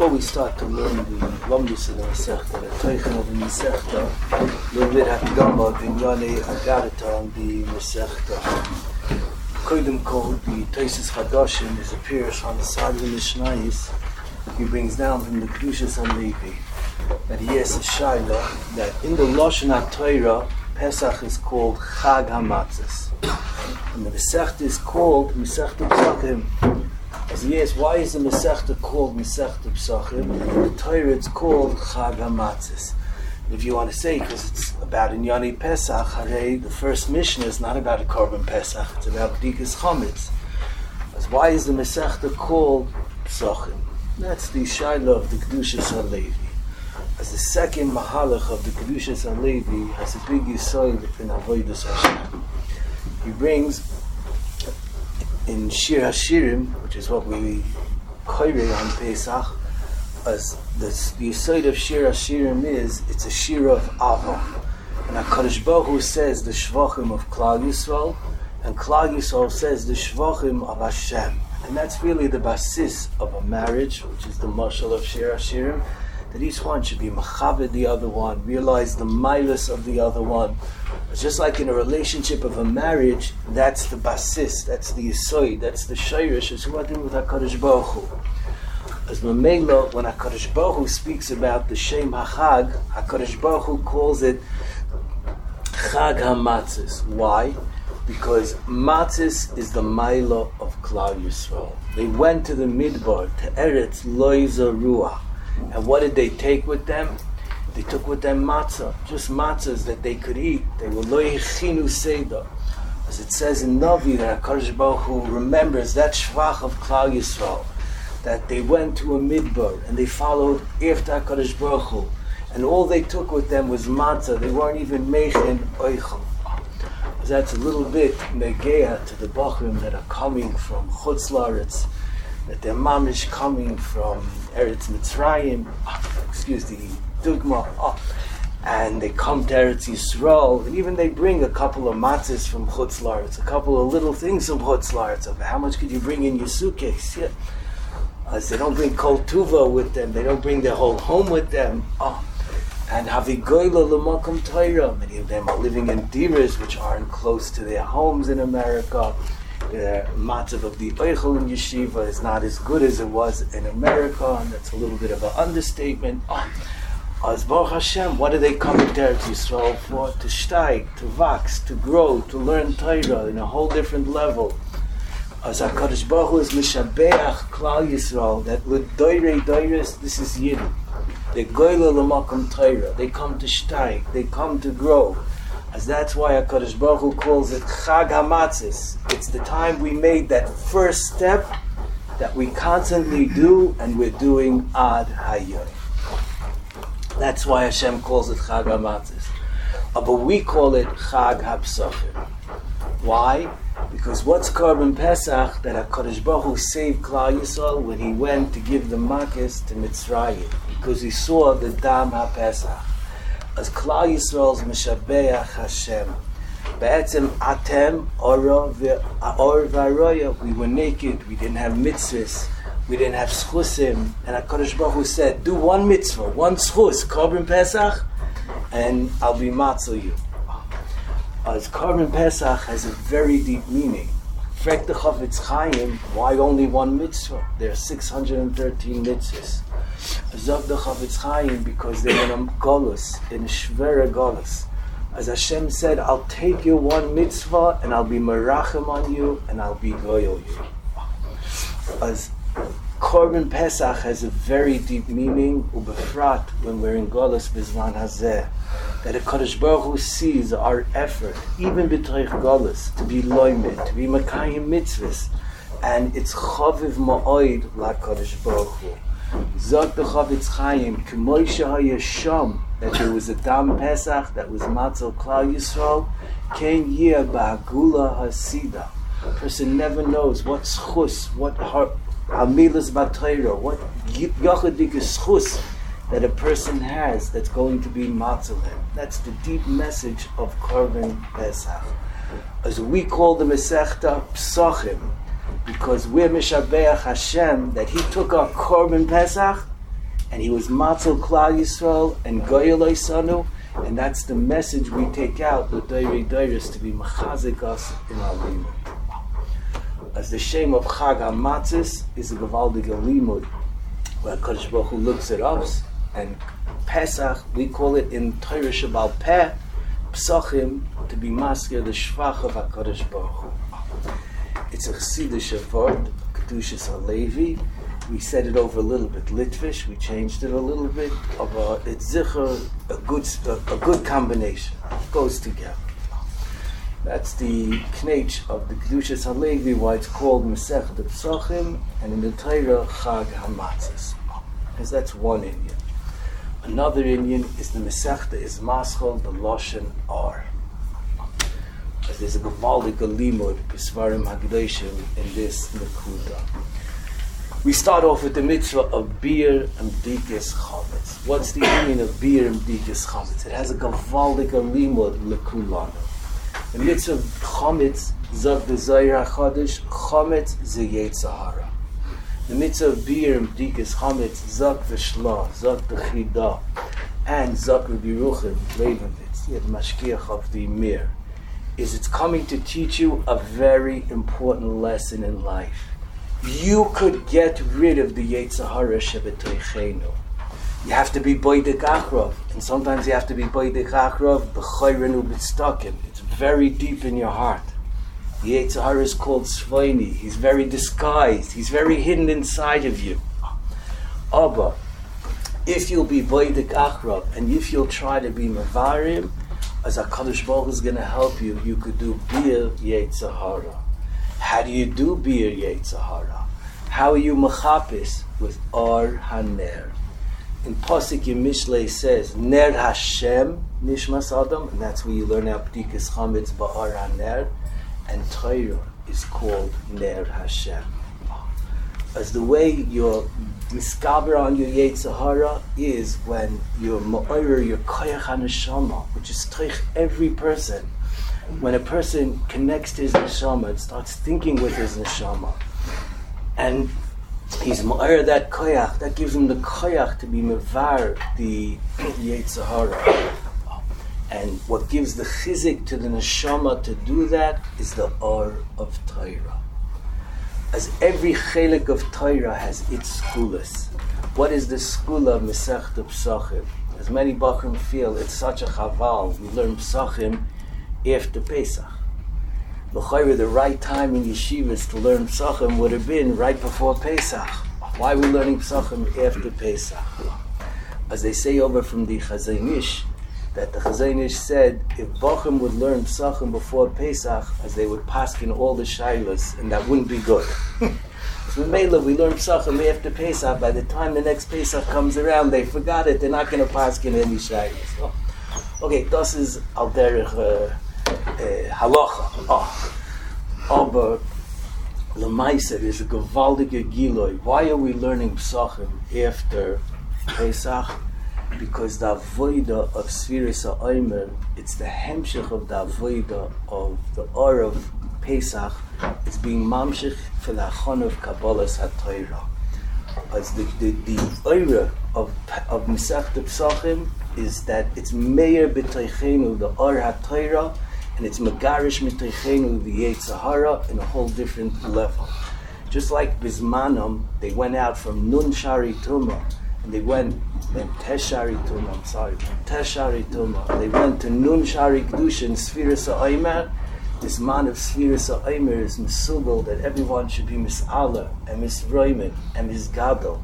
Before we start to learn the Lomdus of the Masechta, the Teichen of the Masechta, a little bit Hakdama, Vinyane Agarata on the Masechta. Koydem Kol, the Teisus Chadashim, is a Pirush on the side of the Mishnayis. He brings down from the Kedushas HaLevi that he has a Shaila that in the Lashon HaTorah, Pesach is called Chag HaMatzos. And the Masechta is called Masechta Pesachim. As he asks, why is the Masechta called Masechta Pesachim? And in the Torah it's called Chag HaMatzos. If you want to say, because it's about Inyani Pesach, Harei, the first Mishnah is not about a Korban Pesach, it's about B'dikas Chametz. As why is the Masechta called Pesachim? That's the Shaila of the Kedushas HaLevi. As the second Mahalach of the Kedushas HaLevi has a big Yesod in Avodas Hashem. He brings in Shir HaShirim, which is what we koire on Pesach, as the Yesod of Shir HaShirim is, it's a Shir of Ava. And HaKadosh Baruch Hu says the Shvachim of Klal Yisrael, and Klal Yisrael says the Shvachim of Hashem. And that's really the basis of a marriage, which is the mashal of Shir HaShirim, that each one should be machaved the other one, realize the milas of the other one. It's just like in a relationship of a marriage, that's the basis, that's the yisoid, that's the shayrish, is what with HaKadosh Baruch Hu. As Mamela, when HaKadosh Baruch Hu speaks about the Shem HaChag, HaKadosh Baruch Hu calls it Chag HaMatzos. Why? Because Matzos is the Maila of Klal Yisrael. They went to the Midbar, to Eretz Lo Zarua. And what did they take with them? They took with them matzah, just matzahs that they could eat. They were lo yechinu seder. As it says in Navi, that HaKadosh Baruch Hu remembers that shvach of Klal Yisrael, that they went to a midbar and they followed after HaKadosh Baruch Hu. And all they took with them was matzah. They weren't even meichin oichel. That's a little bit negeah to the Bachrim that are coming from Chutz La'aretz, that their mamish coming from Eretz Mitzrayim, the Dugma, and they come to Eretz Yisrael, and even they bring a couple of matzahs from Chutz La'aretz, a couple of little things from Chutz La'aretz. Of how much could you bring in your suitcase? Yeah. As they don't bring Kol Tuva with them, they don't bring their whole home with them. And Havigoyla L'makom Torah, many of them are living in diras which aren't close to their homes in America. The matzav of the Eichel in Yeshiva is not as good as it was in America, and that's a little bit of an understatement. As Baruch Hashem, what are they coming to Eretz Yisrael for? To steig, to wax, to grow, to learn Torah in a whole different level. As HaKadosh Baruch Hu is Mishabeach Klal Yisrael, that l'doirei doiris, this is Yidden. They goyla l'makom Torah, they come to steig, they come to grow. As that's why HaKadosh Baruch Hu calls it Chag HaMatzos. It's the time we made that first step that we constantly do, and we're doing Ad Hayom. That's why Hashem calls it Chag HaMatzos. But we call it Chag HaPesachim. Why? Because what's Korban Pesach that HaKadosh Baruch Hu saved Klal Yisrael when he went to give the Makkos to Mitzrayim? Because he saw the Dam HaPesach. As Klal Yisrael's Mishabeach Hashem. Be'etzem Atem Or V'Aroya. We were naked, we didn't have mitzvahs, we didn't have schusim, and HaKadosh Baruch Hu said, do one mitzvah, one schus, Korban Pesach, and I'll be matzah you. As Korban Pesach has a very deep meaning. Frek the Chafetz Chaim, why only one mitzvah? There are 613 mitzvahs. Zog the Chafetz Chaim, because they're in a golus, in a shvera golus. As Hashem said, I'll take your one mitzvah and I'll be merachem on you and I'll be goyal you. As Korban Pesach has a very deep meaning, ubefrat, when we're in golus bizman hazeh, that HaKadosh Baruch Hu sees our effort, even b'toich golus, to be loimed, to be makayim mitzvahs, and it's chaviv ma'oid l'HaKadosh Baruch Hu. Zog the Chafetz Chaim, K'moy shehayasham, that there was a Dam Pesach that was Matzah Klal Yisrael, Ken yeh ba'agula hasida. A person never knows what schus, what amilas b'Torah, what yachadik schus that a person has that's going to be Matzah him. That's the deep message of Korban Pesach. As we call the Masechta Pesachim, because we're Mishabeach Hashem, that He took our Korban Pesach And he was Matzal Klal Yisrael and Goyel Oisanu, and that's the message we take out, the Doirei Doiris, to be Mechazik us in our limud. As the shame of Chag HaMatzis is a Gevaldige limud, where Kadosh Baruch Hu looks at us, and Pesach, we call it in Torah Shabal Peh, Psachim, to be masker the Shvach of HaKadosh Baruch Hu. It's a Chassidish word, Kedushas HaLevi. We said it over a little bit Litvish, we changed it a little bit. It's Zichur, a good combination. It goes together. That's the knetch of the Kedushas HaLevi, why it's called Masechet Psachim, and in the Torah, Chag HaMatzis. Because that's one Indian. Another Indian is the Masechta is Maschol, the Loshen Ar. There's a Gevaldik Limud, B'Svarim HaGedoshim, in this Nekuda. We start off with the mitzvah of beer and b'dikis chametz. What's the meaning of beer and b'dikis chametz? It has a Gevaldik Limud lekulanu. The mitzvah of chametz, zog the Zohar HaChadosh, chametz ze Yetzer Hara. The mitzvah of beer and b'dikis chametz, zog the Shla, zog the Chida, and zog Rabbi Yeruchim Leibovitz, the mashkiach of the Mir, is it's coming to teach you a very important lesson in life. You could get rid of the Yetzer Hara shebetoichenu. You have to be boidek achrov, and sometimes you have to be boidek achrov b'chayren u'b'tztakim. It's very deep in your heart. The Yetzer Hara is called Svayni. He's very disguised. He's very hidden inside of you. But if you'll be boidek achrov, and if you'll try to be mevarim, as HaKadosh Baruch Hu is going to help you, you could do bir Yetzer Hara. How do you do bir Yetzer Hara? How are you mechapis? With Or HaNer. In Pasuk Mishlei says, Ner Hashem Nishmas Adam, and that's where you learn out B'dikas Chametz Ba'Or HaNer, and Torah is called Ner Hashem. As the way you're miskaber on your Yetzer Hara is when you're ma'orer your koyach haneshama, which is toich every person. When a person connects to his neshama and starts thinking with his neshama, and he's ma'orer that koyach, that gives him the koyach to be mevar the Yetzer Hara. And what gives the chizik to the neshama to do that is the Or of Torah. As every chelik of Torah has its skulas. What is the skula of Masechta Psachim? As many Bachrim feel, it's such a chaval. We learn Psachim after Pesach. The right time in yeshivas to learn Psachim would have been right before Pesach. Why are we learning Psachim after Pesach? As they say over from the Chazon Ish, that the Chazon Ish said if Bachrim would learn Psachim before Pesach, as they would paskin all the shaylas, and that wouldn't be good. So in Mela, we learn Psachim after Pesach. By the time the next Pesach comes around, they forgot it. They're not going to paskin any shaylas. Oh. Okay, das is al derech halacha. Aber l'maisa is a gevaldige giloi. Why are we learning Psachim after Pesach? Because the avoida of Sfiras HaOmer, it's the hemshech of the avoida of the Or of Pesach. It's being mamshech for the achon of Kabbalas HaTorah. As the Oira of Masechta Psachim is that it's meir b'toichenu, the Or HaTorah, and it's megarish mitoichenu, the Yetzer Hara, in a whole different level. Just like Bismanom, they went out from Nun Shari Tumah, and they went Teshari Tumah. They went to Nun Shari Kedushin, Sfiras HaOmer. This man of Sfiras HaOmer is misugel that everyone should be mis'ala and misroimen and misgadol.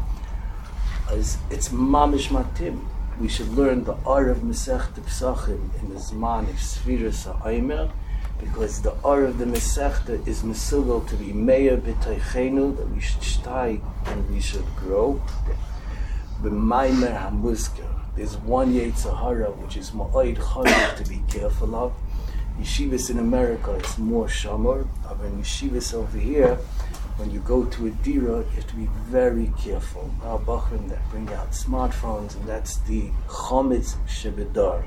It's mamish matim. We should learn the Or of Masechta Psachim in the Zman of Sfiras HaOmer, because the Or of the Masechta is misugel to be meir b'toichenu, that we should shtay and we should grow. B'maimer hamuzker. There's one Yetzer Hara which is ma'oid chayil to be careful of. Yeshivas in America it's more shamor, but in yeshivas over here, when you go to a dira, you have to be very careful. Now Bachrim that bring out smartphones, and that's the chometz shebedar.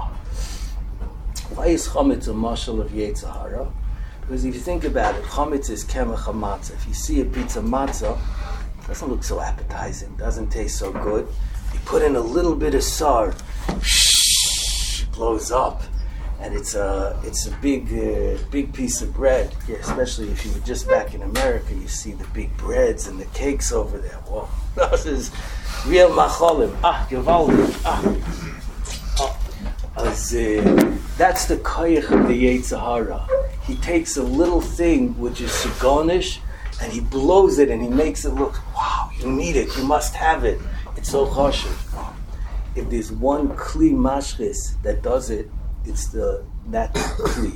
Why is chometz a mashal of Yetzer Hara? Because if you think about it, chometz is kemach matzah. If you see a pizza matzah, Doesn't look so appetizing, doesn't taste so good. You put in a little bit of sar, it blows up, and it's a big piece of bread. Yeah, especially if you were just back in America, you see the big breads and the cakes over there. Whoa, this is real macholim. Gewaldig. That's the koyach of the Yetzer Hara. He takes a little thing which is sigonish, and he blows it and he makes it look, wow, you need it, you must have it. It's so chashuv. If there's one kli mashchis that does it, it's that kli.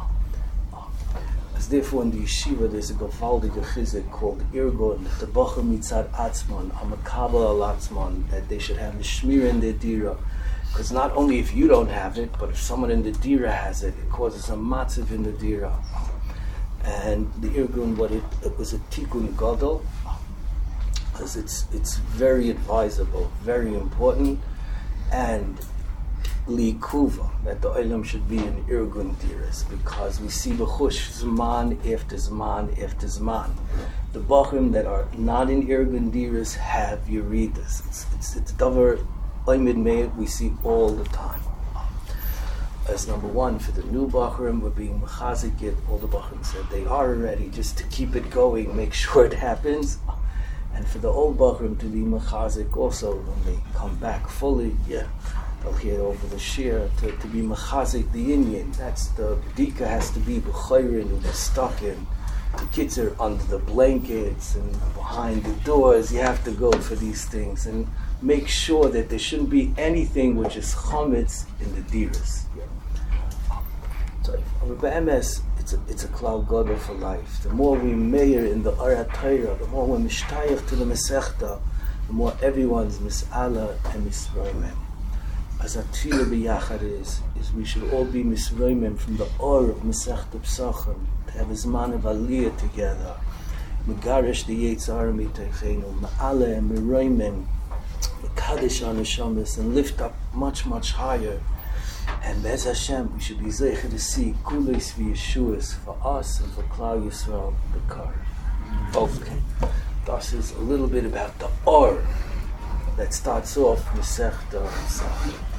As therefore in the yeshiva there's a gewaldige chizuk called irgon, the bocher mitzad atzman, a makabel al atzman, that they should have the shmir in their dira. Because not only if you don't have it, but if someone in the dira has it, it causes a matziv in the dira. And the irgun, it was a tikkun gadol, because it's very advisable, very important, and likuva, that the olam should be in irgun diras, because we see b'chush zman after zman after zman. The bachrim that are not in irgun diras have yeridas. It's davar oimid meid we see all the time. As number one, for the new bachrim, we're being mechazik it. All the bachrim said they are already, just to keep it going, make sure it happens. And for the old bachrim to be mechazik also, when they come back fully, they'll hear over the shir to be mechazik the Indian. That's the b'dika has to be b'chayrin and the stuck in. The kids are under the blankets and behind the doors. You have to go for these things and make sure that there shouldn't be anything which is chametz in the diras. So, Rebbe it's a klal gadol for life. The more we meir in the Orat Torah, the more we're mishtayach to the Masechta, the more everyone's mis'ala and misroimem. As a tefillah b'yachad is we should all be misroimem from the or of Masechta Psachim, to have a zman of aliyah together. Megarish the Yetzer Hara miteichenu, ma'ala and miroimem, mekadesh our neshamas, and lift up much, much higher. And Bez Hashem, we should be zeicher to see kulis v'yeshuas for us and for Klal Yisrael, the car. Okay, this is a little bit about the or that starts off Masechta.